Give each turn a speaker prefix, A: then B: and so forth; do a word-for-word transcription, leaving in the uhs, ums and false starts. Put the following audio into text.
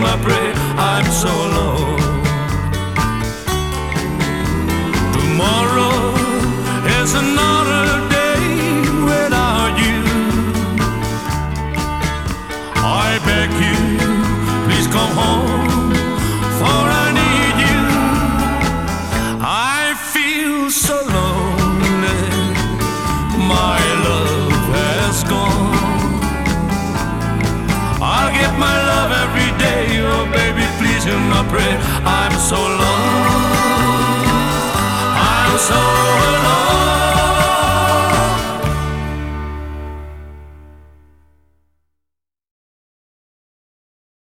A: my prayer. I'm so alone. Tomorrow is another day without you. I beg you, please come home, for I need you. I feel so lonely, my love has gone. I'll give my love every day, oh baby, please hear my prayer. I'm so alone, I'm so